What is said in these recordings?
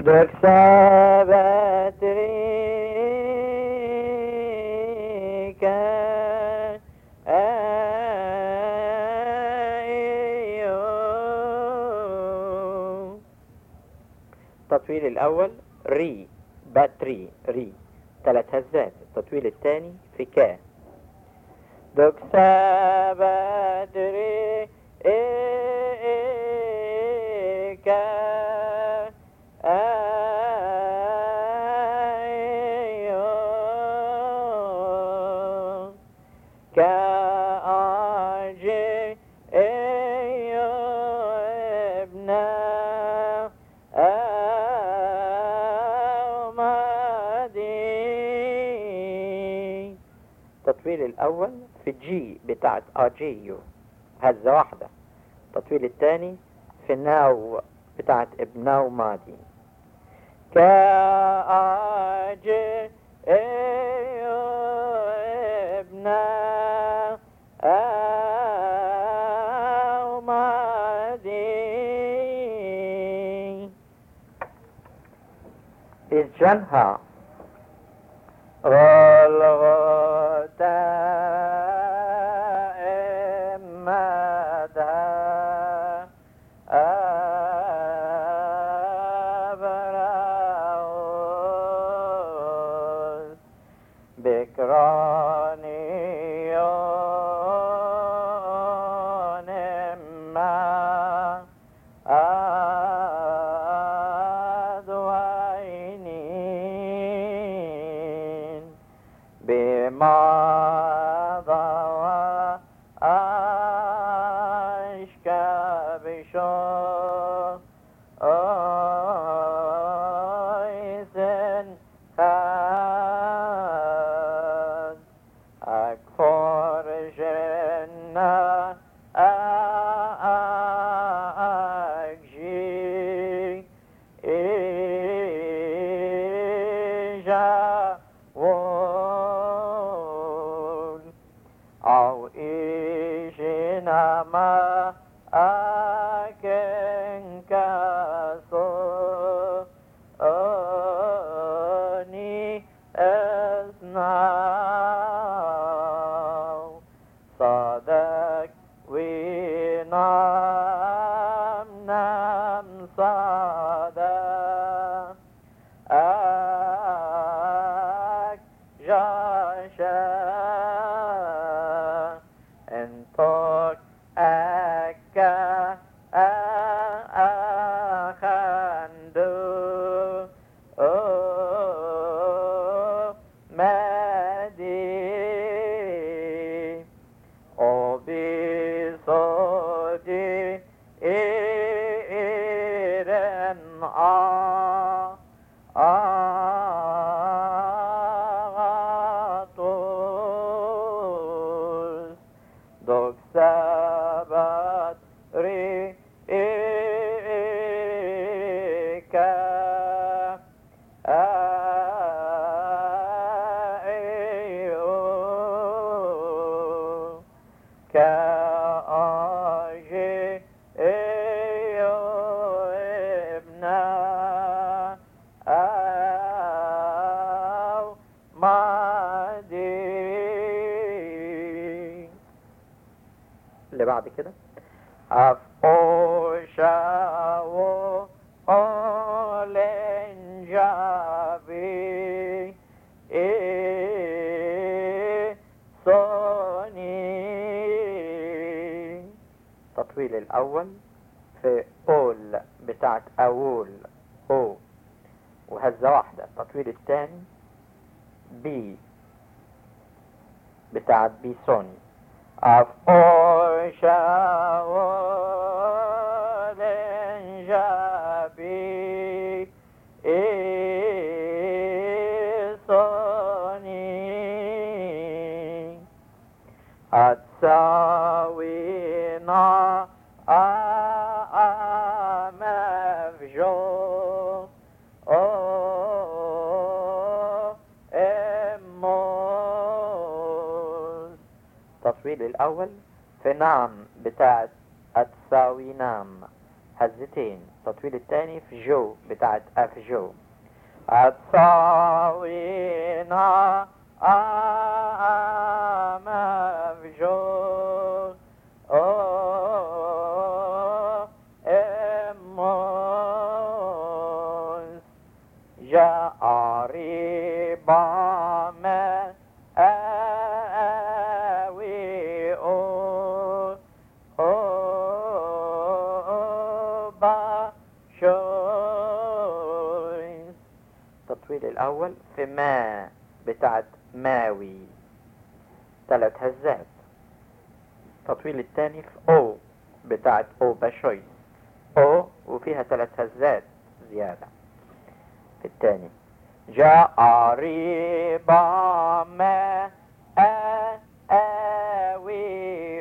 دكسابتريكا أيو. التطويل الأول ري باتري ري 3 هزات. التطويل الثاني في كا دكسابتريكا كأجي أيو ابنا أمدي. التطويل الأول في الجي بتاعت أجيو هزة واحدة. التطويل الثاني في الناو بتاعت ابناو مادي كأجي أيو ابنا أمدي. إسجنها غلغتا إمدا أبراوز بكرانيون إما أدوينين بما ضوى أشكى بشو أيسن خاد أكفر جنة أكجي إيجا وول أو إيجينا ما أكن كاسو أني أسناو صدق ونام نام صدق أك جاشا انطق أكا أخندو مدي وبصوتي إيرن أغطوس دوك سبت ريكا أيو كأجي أيو ابنا أو مادي. اللي بعد كده أفوشاو أولنجابي صوني. التطويل الأول في أول بتاعت أول أو وهزة واحدة. التطويل الثاني بي بتاعت بيسوني أفوشاو أولنجابي صوني أتساوينا مفجو إموز. التصوير الأول في نعم بتاعت أتساوي نام هزتين. التطويل التاني في جو بتاعت اف جو. هتصاوينا أما في جو إموس جاء ريبا ما أوي باشويس. التطويل الأول في ما بتاعت ماوي 3 هزات. التطويل الثاني في او بتاعت او باشويس او وفيها 3 هزات زيادة. في الثاني جاء ريبا ما أوي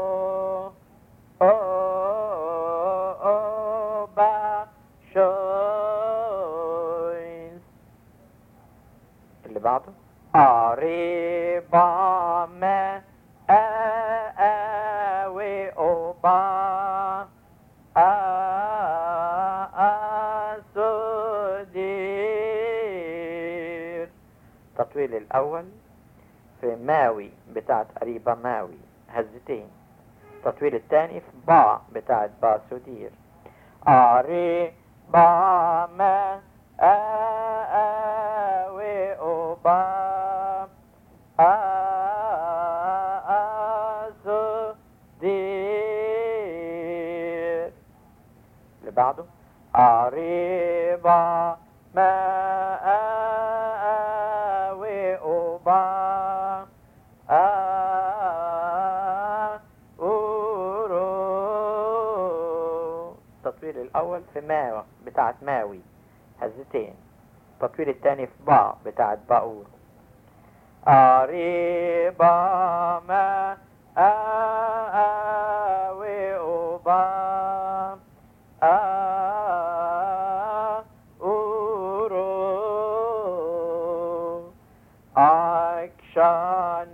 باشويس. اللي بعده أريبا ما أوي أوبا أسودير. التطويل الأول في ماوي بتاعت قريبة ماوي هزتين. التطويل الثاني في با بتاعت باسودير. أريبا ما أوي أوبا أسودير. اللي بعده أريبا ما أوي أوبا أورو. التطويل الأول في ماوي بتاعت ماوي هزتين. التطويل الثاني في با بتاعت باور. أريبا ما أوي أوبا أورو أكشان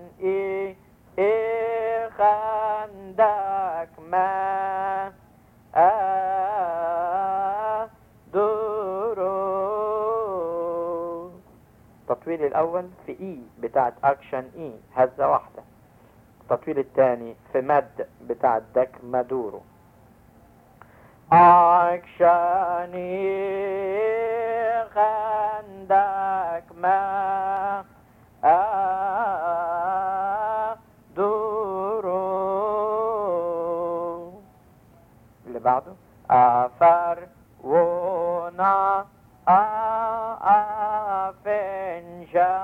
خندك ما دورو. التطويل الأول في إي بتاعت أكشن إي هزة واحدة. التطويل الثاني في مد بتاعت دك مدورو. أكشن خندك ما دورو. اللي بعده أفر ونا أفنجا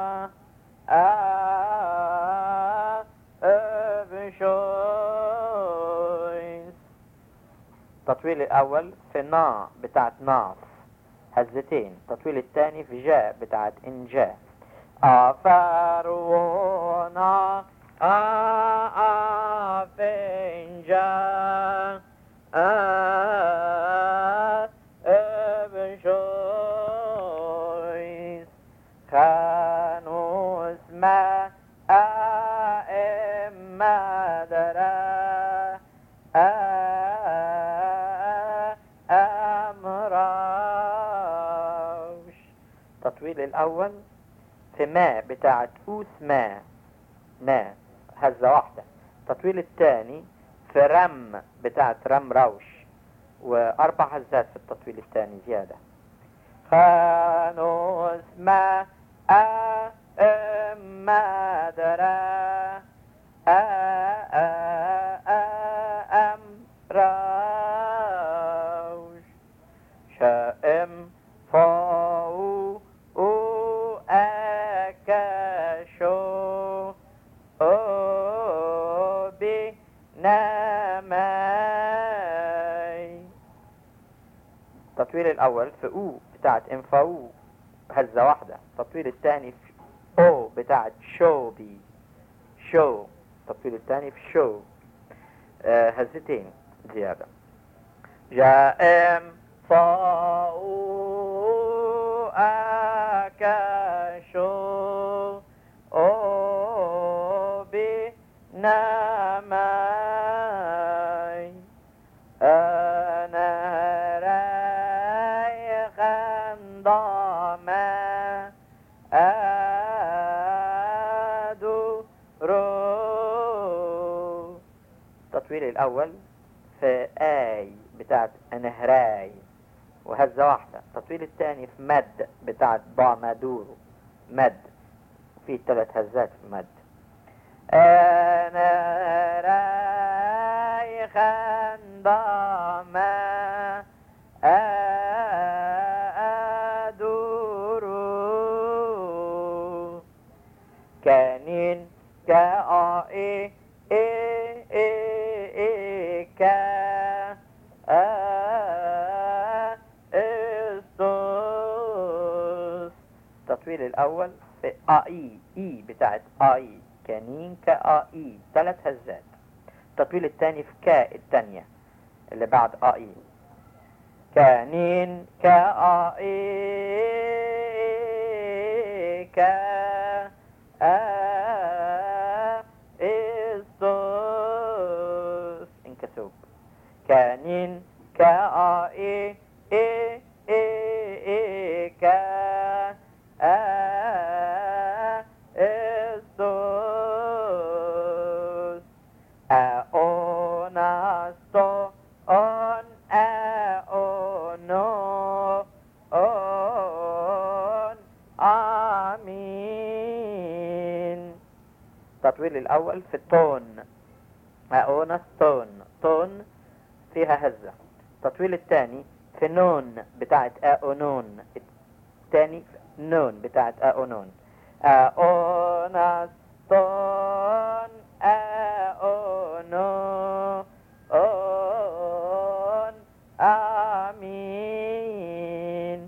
أبشويس. التطويل الأول في نا بتاعت ناف هزتين. التطويل الثاني في جاء بتاعت إنجا. أفر ونا أفنجا أبشويس. كانوا اسمه أئمة درا أمراوش. التطويل الأول في ما بتاعت أوس ما هزة واحدة. التطويل الثاني في رم بتاعت رم روش و4 هزات في التطويل الثاني زيادة. خانوا اسمه أئمة درا أمراوش. شائم فاو أكاشو بنامي. التطويل الأول في أو بتاعت انفاو هزة واحدة. التطويل الثاني في أو بتاعت شو بي شو. التطويل الثاني في شو هزتين زيادة. جائم فاو أكاشو بنامي. أنا التطويل الأول في آي بتاعت نهراي وهزة واحدة. التطويل الثاني في مد بتاعت ضامدورو مد، في 3 هزات في مد. أنا رايخا ضاما أدورو كانين كائي كا استوس. التطويل الأول في إي بتاعت آي كانين كآي 3 هزات. التطويل الثاني في كا الثانية اللي بعد آي كانين كآي كا استوس انكسوب كانين كآي كا استوس أوناستو أون أونو أون آمين. التطويل الأول في التون أوناستون تون فيها هزة. التطويل الثاني في نون بتاعت أونون، الثاني نون بتاعت أونون أوناستون أونو أون آمين.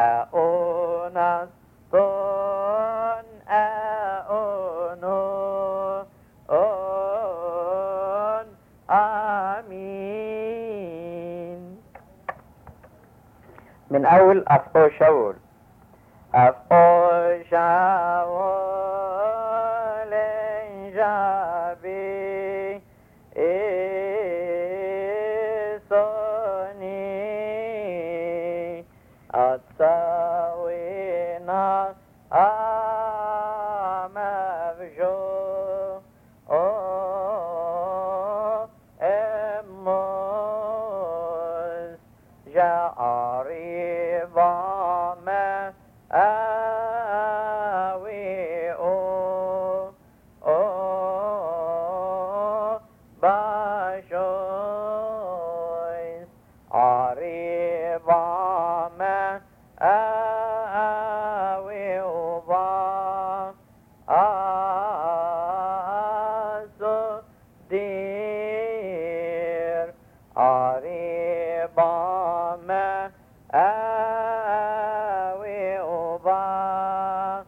أوناستون أونو أون آمين. من أول أفقو شاول أفقو شاول جابي إيسوني أتساوينا أمفجو أموس جاري ضامن آوي أو باشويس عريضا ما آوي وضا آسو دير عريضا ما آوي وضا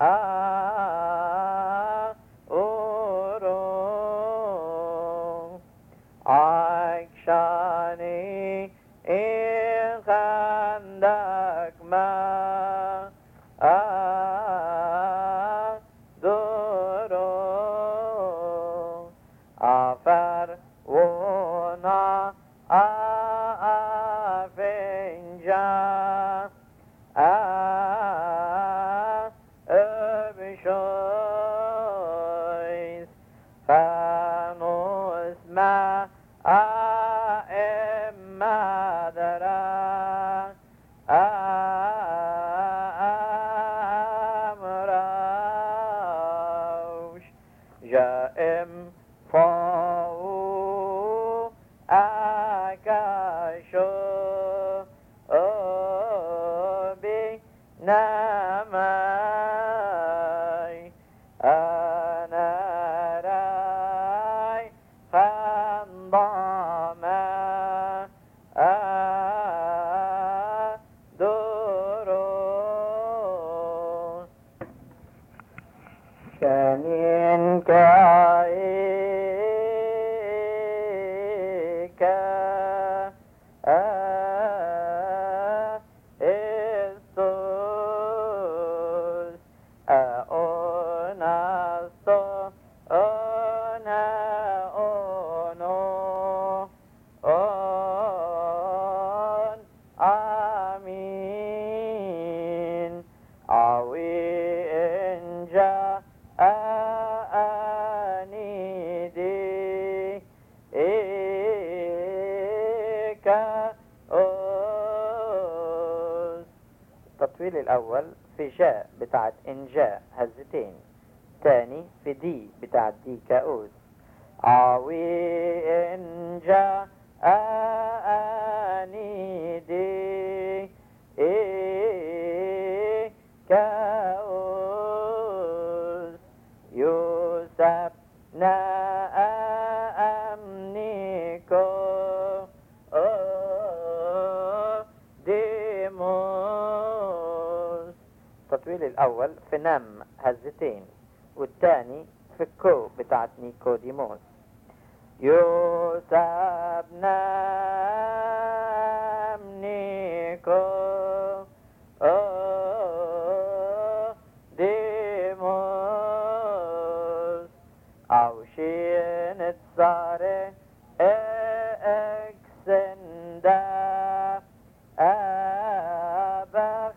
أورو عكشاني إن خندك ما دورو أفر ونا أفنجا أبشويس فانوس ما أئما درا أمروش جائم فاو أكاشو أبي نامي أنا راي خنضاما دورو كانين كايكا استوس أوناستو أونا أونو أون آمين. عوي إنجا أنيدي التطويل الأول في جاء بتاعت إن جاء هزتين، تاني في دي بتاعت دي كاوس. عوي إن جاء آني دي إيه كاوس يوسف نأمنيكو ديموس. التطويل الأول في نم هزتين، والتاني في كو بتاعت نيكوديموس. يوسف نأمنيكو ديموس. أو شين تصاري اكسندا أبا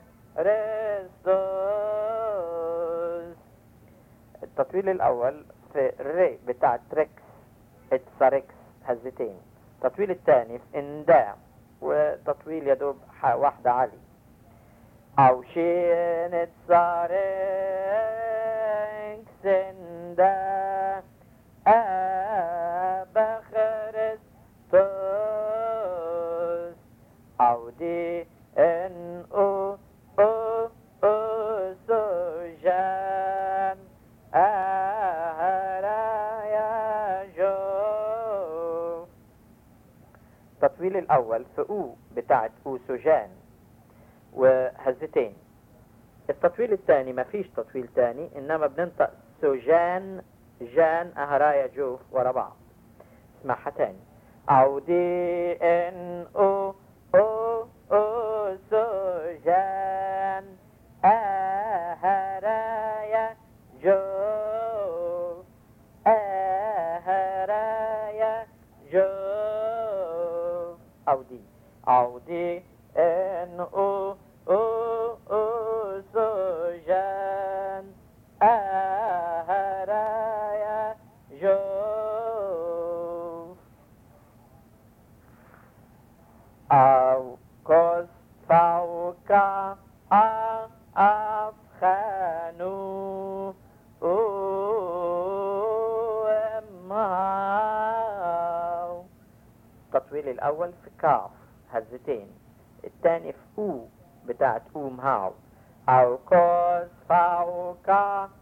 خريستوس. التطويل الأول في ري بتاع تريكس اتساركس هزتين، التطويل الثاني في اندا، وتطويل يدوب واحدة علي. أو شين تصاركس اندا أبا خريستوس. أو دي ان او سجان أهرايا جو. التطويل الأول في او بتاعت او سجان وهزتين. التطويل الثاني ما فيش تطويل تاني، إنما بننطق سجان جان أهرايا جو ورا بعض. اسمعها تاني. أو دي ان او سجان أهرايا جو أهرايا جو. أو دي ان او سجان أهرايا جو. أو كوس فوقا أفخانو أمهاو. التطويل الأول في كاف هزتين، الثاني في او بتاعت مهاو. أو كوس فوقا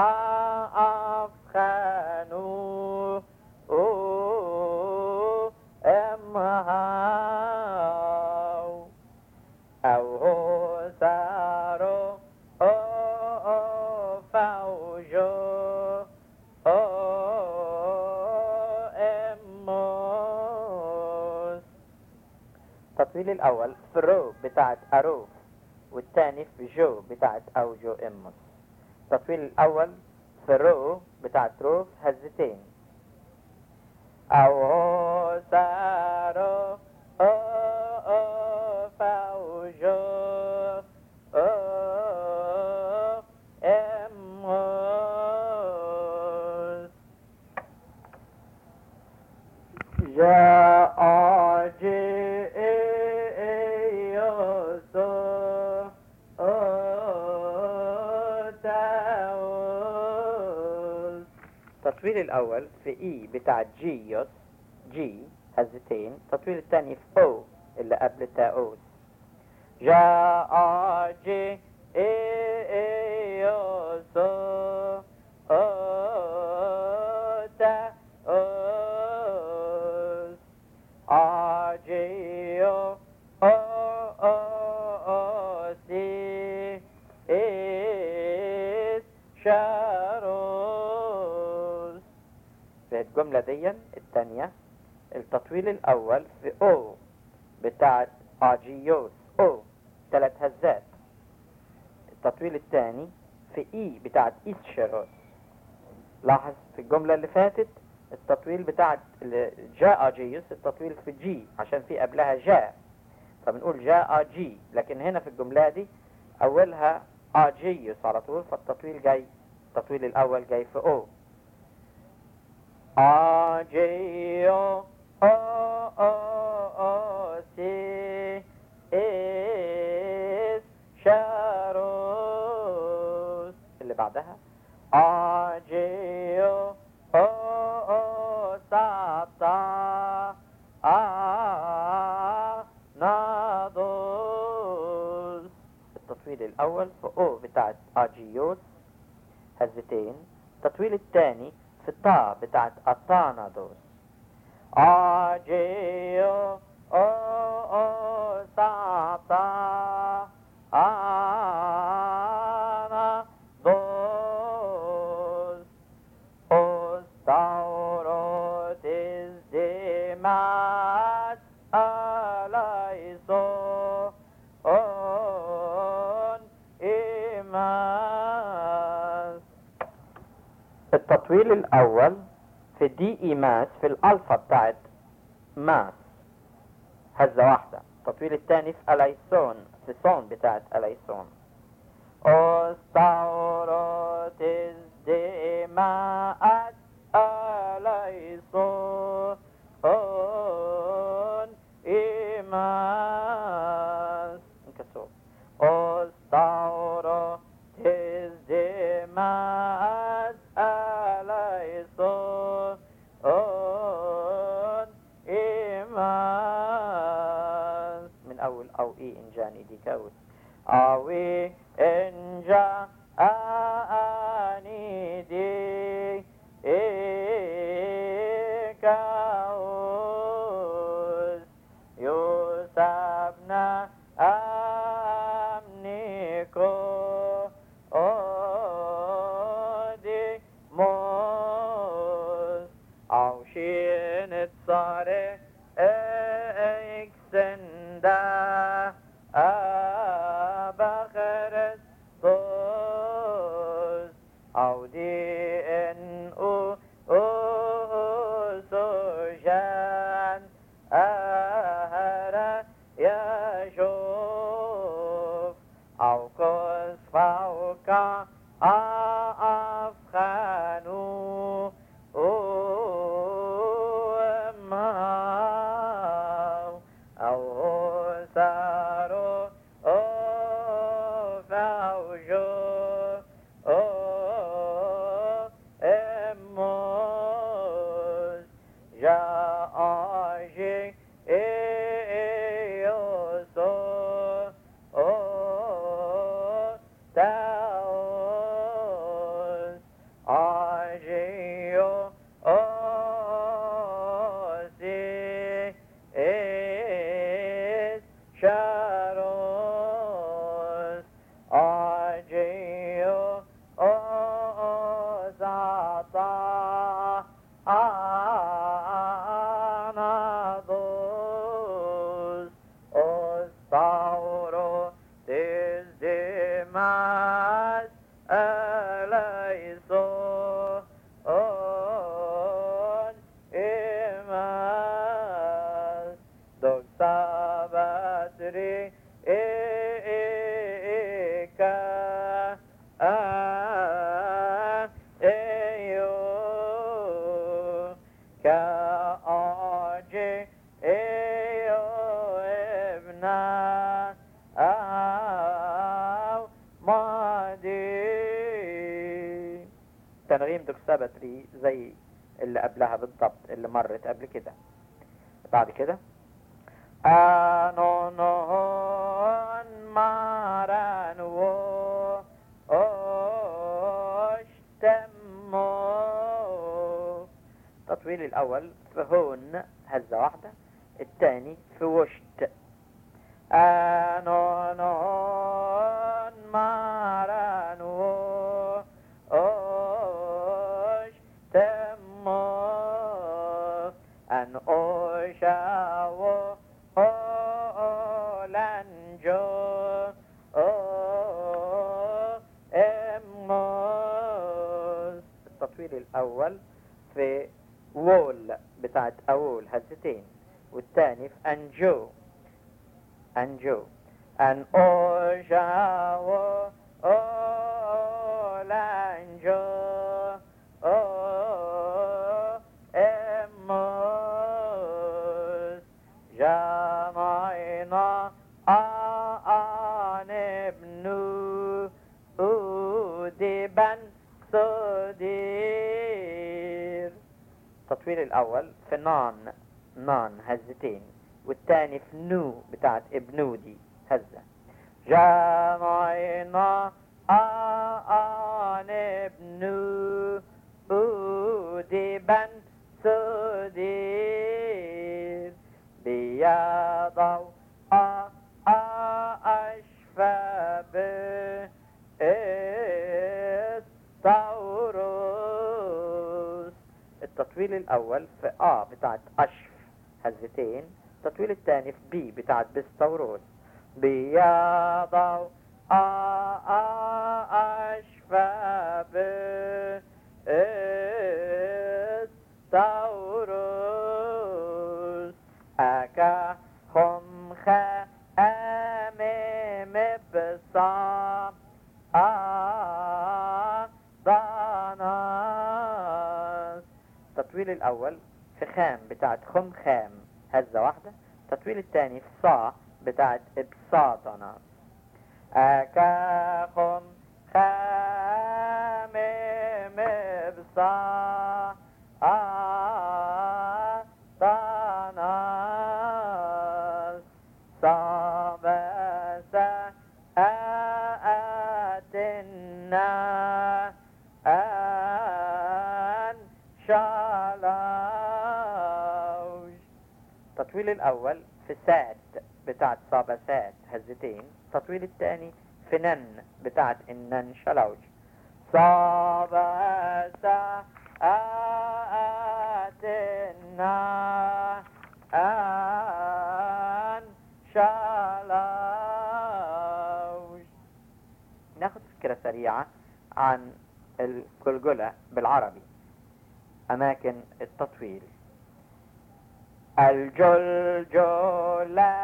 أفخانو أمهاو. أو هو سارو فوجو أموس. التطويل الأول في رو بتاعت أروف، والثاني في جو بتاعت أوجو أموس. التطويل الأول في رو بتاعت روف هزتين. أو هو سارو فوجو أموس. جاء جيوسو تاوس. التطويل الأول في إي بتاع جيوس جي هزتين، التطويل الثاني في أو اللي قبل تاوس. جاء جيوسو تاوس. أجيو سي إس شاروس. في الجملة دي الثانية التطويل الأول في أو بتاعت أجيوس أو 3 هزات. التطويل الثاني في إي بتاعت إسشاروس. لاحظ في الجملة اللي فاتت التطويل بتاعت جاء أجيوس التطويل في جي عشان في قبلها جاء، فبنقول جاء جي. لكن هنا في الجملة دي أولها أجيوس على طول، فالتطويل جاي، التطويل الأول جاي في أو. أجيو سي إس شا التطويل الأول في أو بتاعت أجيوس هزتين. التطويل الثاني في طا بتاعت أطانادوس. أجيو أو ساطا أنا دوس أستورت الزمات أليسو إيماس. التطويل الأول في دي إيماس في الألفا بتاعت ماس هزة واحدة. التطويل الثاني في أليسون في صون بتاعت أليسون. أستورت الدماء أليسون إيماس انكسور. أستورت الدماء أليسون إيماس. من أول أو إي إنجاني دي كاوس أوي إنجا آني دي إيكاوس يوسفنا أمنيكو أودي موس أو شين تصاري إكسندا أبخرت دوس أو دي إن سوشان أهرا يشوف أو كس فوق أفخانو أو سارو فوجو إموس جاء جي إيوسو تاوس أجيو أوسي إيس شاروس أجيو أوزاتا أنادوس أستورو تزدماس أليسو إيماس دوك سابتري إيكا إيو كأجي إيو ابنا أو مادي. تنغيم دوك سابتري زي اللي قبلها بالضبط اللي مرت قبل كده. بعد كده أنونون مارانو أشتمو. التطويل الأول في هون هزة واحدة. الثاني في وشت. أنونون مارانو أشتمو أن أشاو أولانجو إموس. التطويل الأول في وول بتاعت أول هزتين. والثاني في أنجو أن أشاو أولانجو إموس جمعنا ابنو أودبا صدير. التطويل الأول في نان هزتين. والثاني في نو بتاعت ابنو دي هزة. جمعنا نبنو أودبا سدير بيضو أشفى بالطوروس. التطويل الأول في بتاعت أشف هزتين، التطويل الثاني في بي بتاعت بستوروس. بيضو أشفى بالطوروس. أكا هم أمام بصام ضاناس. التطويل الأول في خام بتاعت خام هزة واحدة، التطويل الثاني في صا بتاعت ابساطنا. أكا خام مبصا ضاناس. صابسا آتنا شالاوش. التطويل الأول في سات بتاعت صابسات هزتين، التطويل الثاني في نن بتاعت النن شالاوش. صابسا آتنا شالاوش. ناخد فكرة سريعة عن الجلجلة بالعربي. أماكن التطويل: الجلجلة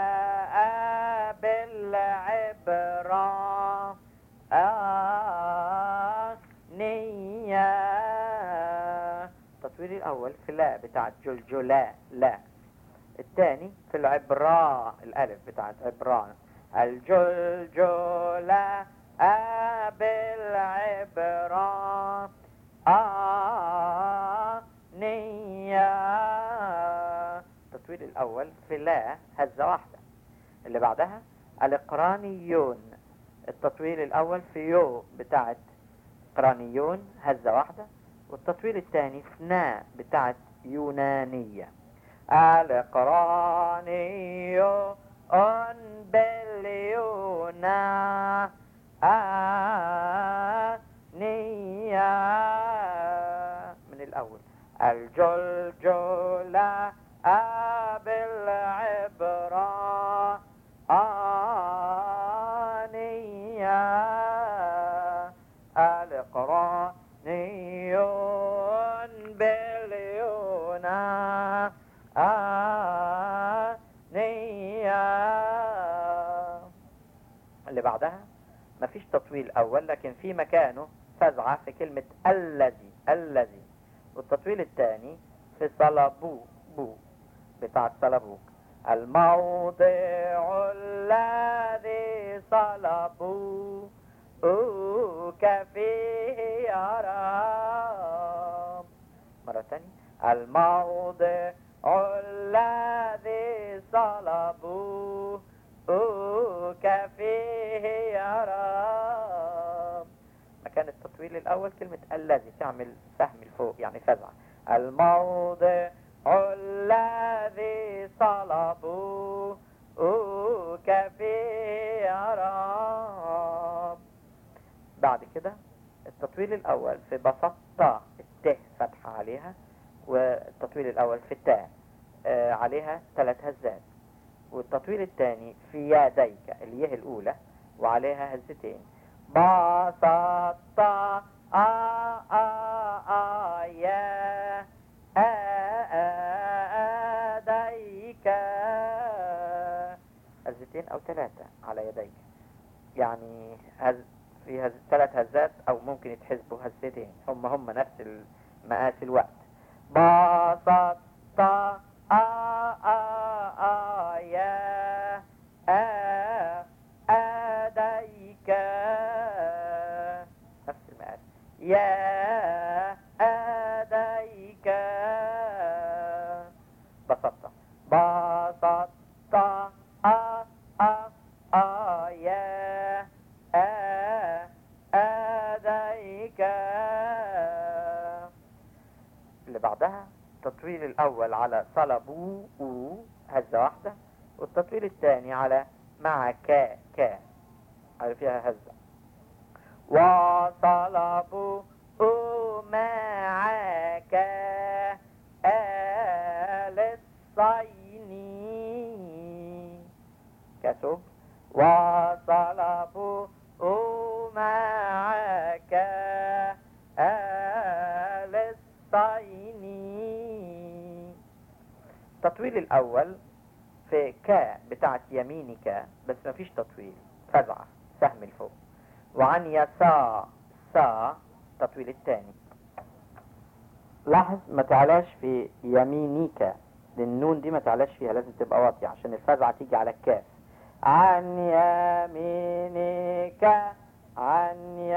بالعبرة نية. التطويل الأول في لا بتاعت جلجلة لا، الثاني في العبراء الألف بتاعت عبران. الجلجلة بالعبرة نية. التطويل الأول في لا هزة واحدة. اللي بعدها القرانيون، التطويل الأول في يو بتاعت قرانيون هزة واحدة، والتطويل الثاني في نا بتاعت يونانية. القرانيون باليونا نية. من الأول: الجلجلة بالعبرة نية. القرانيون باليونا نية. اللي بعدها مفيش تطويل أول، لكن في مكانه فزعة في كلمة الذي. والتطويل الثاني في صلبو بو بتاع صلبوك. الموضع الذي صلبوك فيه يا رب. مرة ثانية: الموضع الذي صلبوك فيه يا رب. مكان التطويل الأول كلمة الذي تعمل سهم لفوق يعني فزعة. الموضع الذي صلبوك فيه يا رب. بعد كده التطويل الأول في بسطة الت فتحة عليها، والتطويل الأول في التاء عليها 3 هزات، والتطويل الثاني في يديك اليه الأولى وعليها هزتين. بسطة يا يديك، هزتين أو 3 على يديك، يعني في 3 هزات أو ممكن يتحسبوا هزتين، هم نفس مقاس الوقت. بسطة يا يديك، نفس المقاس. يا يديك بسطة. بسطة يا التطويل الأول على صلبوا هزة واحدة، والتطويل الثاني على مع كا على فيها هزة. وصلبوا معك آل الصين كسب. وصلبوا معك آل الصين. التطويل الأول في كا بتاعت يمينك، بس ما فيش تطويل، فزعة سهم الفوق. وعن يسار التطويل الثاني. لاحظ ما تعلاش في يمينك، النون دي ما تعلاش فيها، لازم تبقى واطية عشان الفزعة تيجي على الكاف. عن يمينك، عن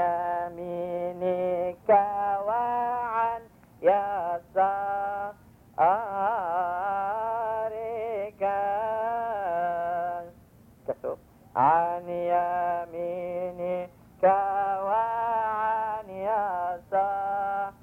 يمينك وعن يسارك كسب. عن يمينك وعن يسارك.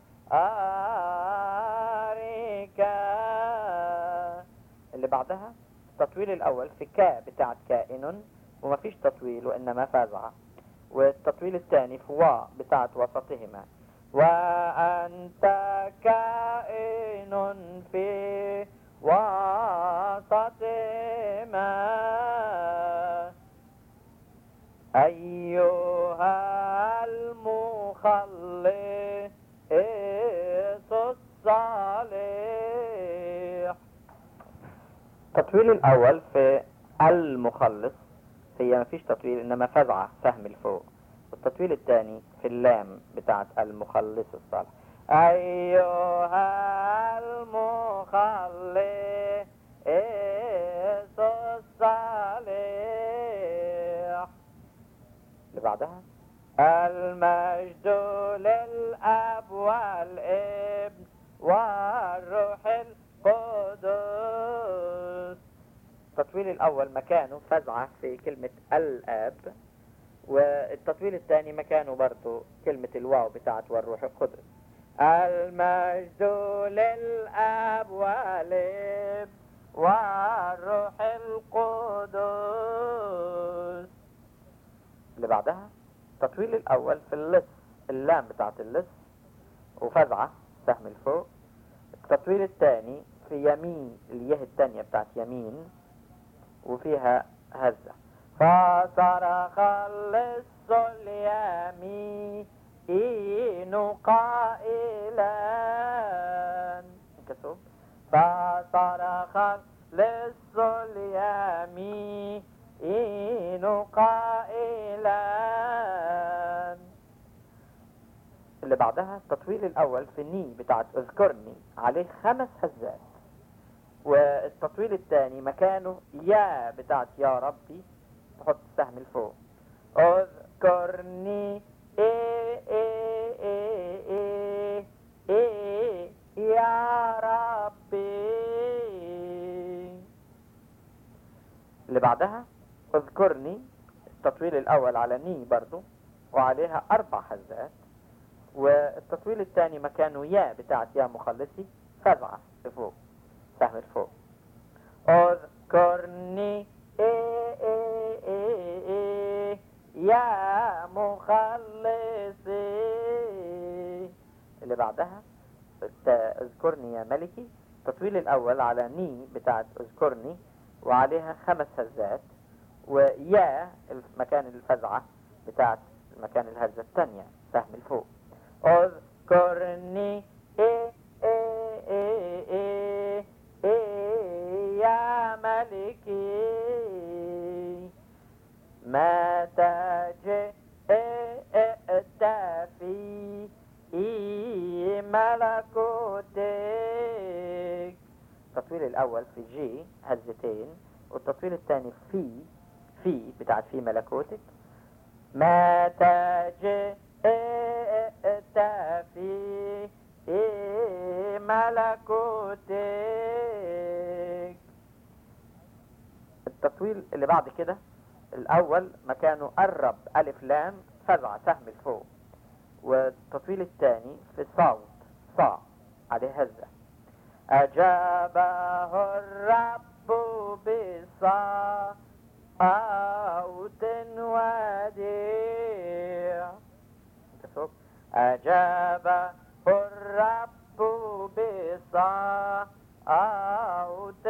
اللي بعدها التطويل الأول في كا بتاعت كائن ومفيش تطويل وإنما فزعة، والتطويل الثاني في وا بتاعت وسطهما. وأنت كائن في وسطهما أيها المخلص الصالح. التطويل الأول في المخلص، هي مفيش تطويل إنما فزعة سهم الفوق. والتطويل الثاني في اللام بتاعت المخلص الصالح أيها المخلص الصالح. اللي بعدها المجد للأب والابن والروح القدس. التطويل الأول مكانه فزعة في كلمة الآب، والتطويل الثاني مكانه برضو كلمة الواو بتاعت والروح القدس. المجد للأب والابن والروح القدس. اللي بعدها التطويل الأول في اللص، اللام بتاعت اللص وفزعة سهم الفوق. التطويل الثاني في يمين، اليه الثانية بتاعت يمين وفيها هزة. فصرخ اللص اليمين قائلا كسب. فصرخ اللص اليمين قائلا. اللي بعدها التطويل الأول في الني بتاعت اذكرني عليه 5 هزات، والتطويل الثاني مكانه يا بتاعت يا ربي، تحط السهم الفوق. اذكرني يا ربي. اللي بعدها اذكرني، التطويل الأول على ني برضو وعليها 4 هزات، والتطويل الثاني مكانه يا بتاعت يا مخلصي فزعة لفوق سهم الفوق. اذكرني يا مخلصي. اللي بعدها اذكرني يا ملكي، التطويل الأول على ني بتاعت اذكرني وعليها 5 هزات، ويا مكان الفزعة بتاعت مكان الهزة الثانية سهم الفوق. اذكرني يا ملكي متى جئت في ملكوتك. التطويل الأول في جي هزتين، والتطويل الثاني في بتاعت في ملكوتك. متى جئت في ملكوتك. التطويل اللي بعد كده الأول مكانه قرب ألف لام فزعة سهم الفوق، والتطويل الثاني في صوت صا عليه هزة. أجابه الرب بصوت وديع. أجابه الرب بصوت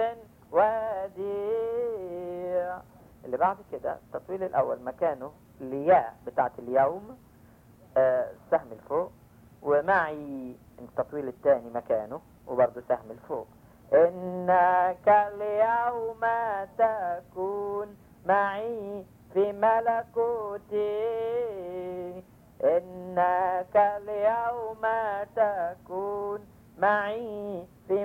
وديع. اللي بعد كده التطويل الأول مكانه الياء بتاعت اليوم، سهم الفوق، ومعي التطويل الثاني مكانه وبرضه سهم الفوق. إنك اليوم تكون معي في ملكوتي، إنك اليوم تكون معي في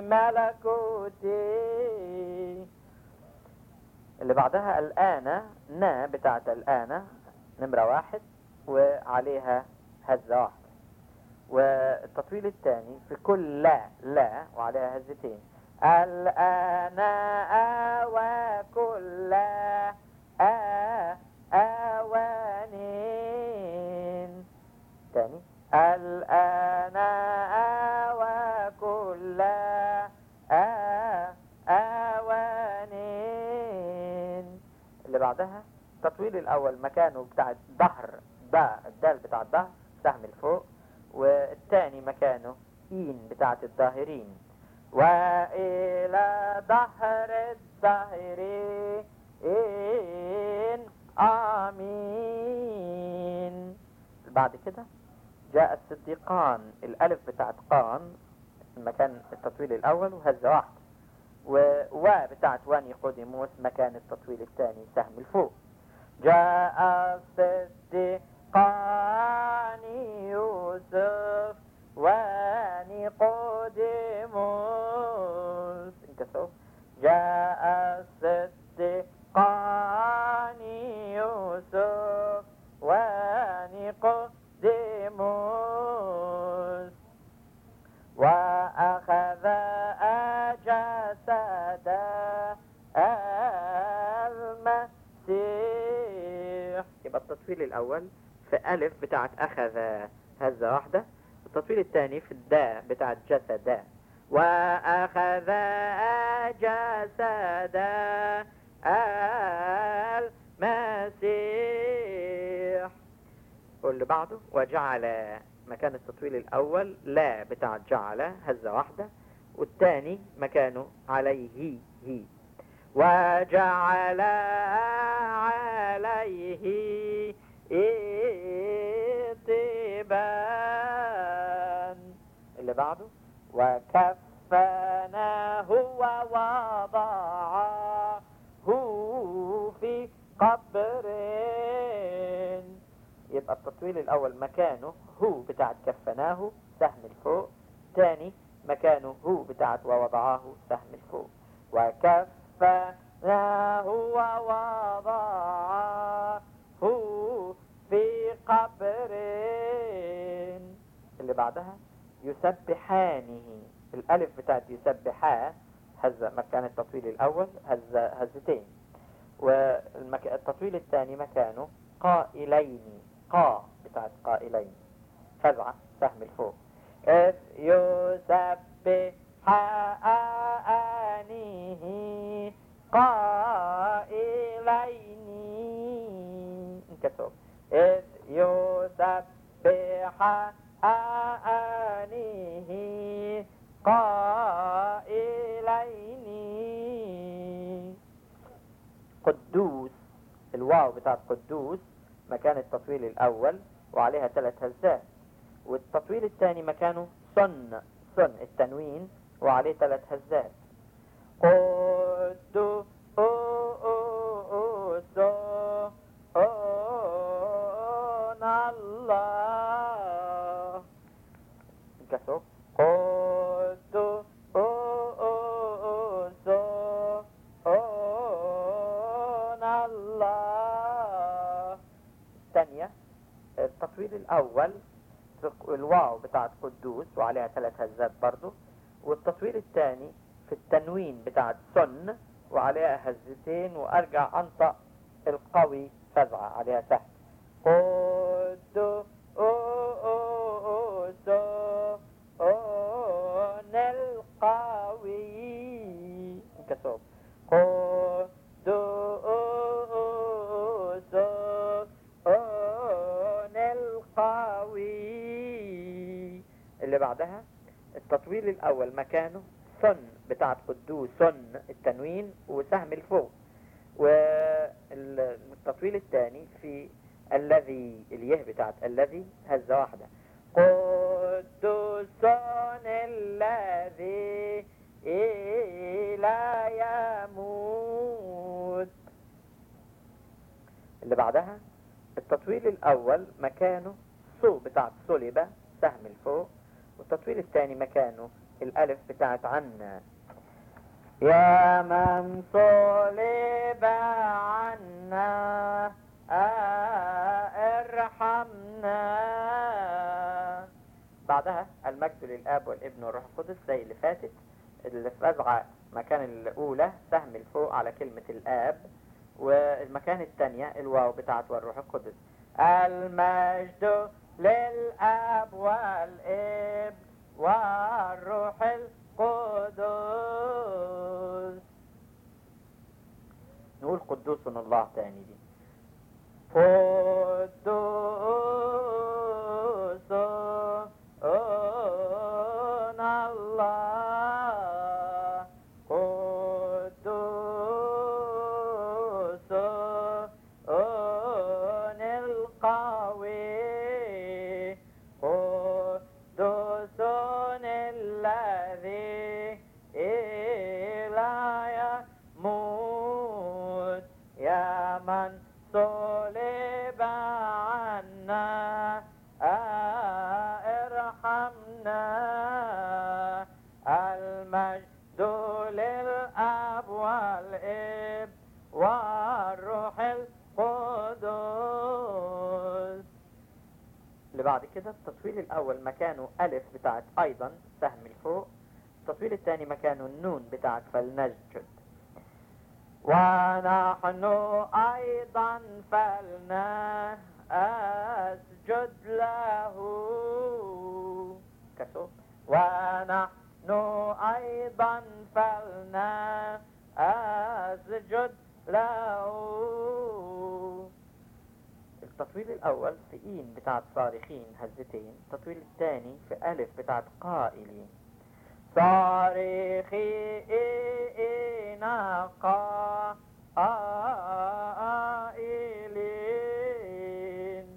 ملكوتي. اللي بعدها الآن، نا بتاعت الآن نمرة 1 وعليها هزة واحدة. والتطويل الثاني في كل لا وعليها هزتين. الآن وكل آوانين. تاني الآن وكل آوانين. اللي بعدها التطويل الأول مكانه بتاع الظهر، الدال بتاع الظهر سهم الفوق، والثاني مكانه إين بتاعت الظاهرين. وإلى ظهر الظاهرين آمين. بعد كده جاء الصديقان، الألف بتاعت قان مكان التطويل الأول وهزة واحدة، و بتاعت ونيقوديموس مكان التطويل الثاني سهم الفوق. جاء الصديقان يوسف ونيقوديموس. انكسوا. جاء الصديقان يوسف ونيقوديموس، وأخذ جسد المسيح. يبقى التطويل الأول في ألف بتاعت أخذ هزة واحدة، التطويل الثاني في الداء بتاعت جسد، وأخذ جسد المسيح. واللي بعده وجعل مكان التطويل الأول لا بتاع جعل هزة واحدة، والثاني مكانه عليه هي. وجعل عليه طيبان. اللي بعده وكفناه ووضعه في قبر. يبقى التطويل الأول مكانه هو بتاعت كفناه سهم الفوق، ثاني مكانه هو بتاعت ووضعاه سهم الفوق. وكفناه ووضعاه في قبر. اللي بعدها يسبحانه، الألف بتاعت يسبحاه هزة مكان التطويل الأول هزتين، والتطويل الثاني مكانه قائلين، بتاعت قائلين فزعة سهم الفوق. إذ يسبحانه قائلين. انكسر. إذ يسبحانه قائلين. قدوس، الواو بتاعت قدوس مكان التطويل الأول وعليها 3 هزات، والتطويل الثاني مكانه صن التنوين وعليه 3 هزات. قدوس الله. انكسر. قدوس الله. الثانية التطويل الأول الواو بتاعت قدوس وعليها 3 هزات برضو، والتطويل الثاني في التنوين بتاعت سن وعليها هزتين، وارجع انطق القوي فزعة عليها سهل. قدوس القوي. بعدها التطويل الأول مكانه ثن بتاعت قدوس، ثن التنوين وسهم الفوق. والتطويل الثاني في الذي، اليه بتاعت الذي هزة واحدة، قدوس الذي لا يموت. اللي بعدها التطويل الأول مكانه صو بتاعت صلبة سهم الفوق، والتطويل الثاني مكانه الألف بتاعت عنا. يا من صلب عنا ارحمنا. بعدها المجد للآب والابن والروح القدس زي اللي فاتت. اللي في أزعى مكان الأولى سهم الفوق على كلمة الآب، والمكان الثانية الواو بتاعت والروح القدس. المجد للآب والابن والروح القدس. نقول قدوس الله تاني دي، قدوس الله، قدوس القوي، قدوس الذي لا يموت. يا من صلب عنا ارحمنا. المجد للآب والابن والروح القدس. اللي بعد كده التطويل الأول مكانه ألف بتاعت أيضا سهم الفوق، التطويل الثاني مكانه النون بتاعت فلنسجد. ونحن أيضا فلنسجد له كسو، ونحن أيضا فلنسجد له. التطويل الأول في إين بتاعت صارخين هزتين، التطويل الثاني في ألف بتاعت قائلين. صارخين قائلين،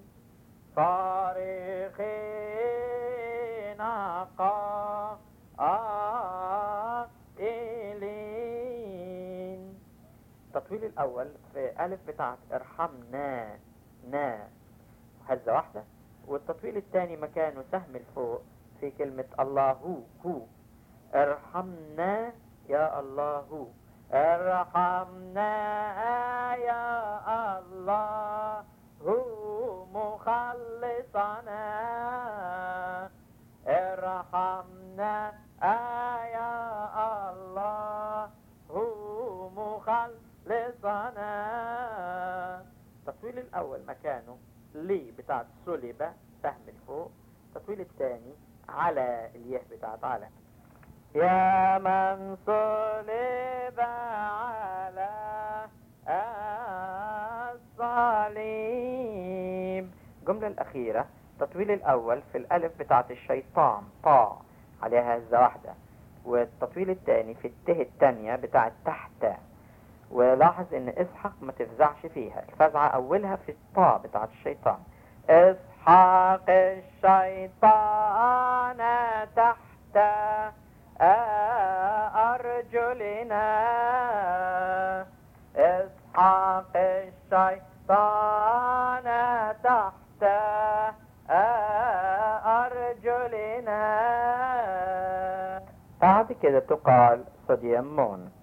صارخين قائلين. التطويل الأول في ألف بتاعت ارحمنا نا هزة واحدة، والتطويل الثاني مكانه سهم الفوق في كلمة الله هو. ارحمنا يا الله، ارحمنا يا الله مخلصنا، ارحمنا يا الله مخلصنا. التطويل الأول مكانه لي بتاعت صلبة سهم الفوق، التطويل الثاني على اليه بتاعت على. يا من صلب على الصليب. الجملة الأخيرة التطويل الأول في الألف بتاعت الشيطان طاء عليها هزة واحدة، والتطويل الثاني في الته الثانية بتاعت تحت. ولاحظ ان اسحق ما تفزعش فيها، الفزعة اولها في الطاء بتاعت الشيطان. اسحق الشيطان تحت ارجلنا، اسحق الشيطان تحت ارجلنا. بعد كده تقال صديمون.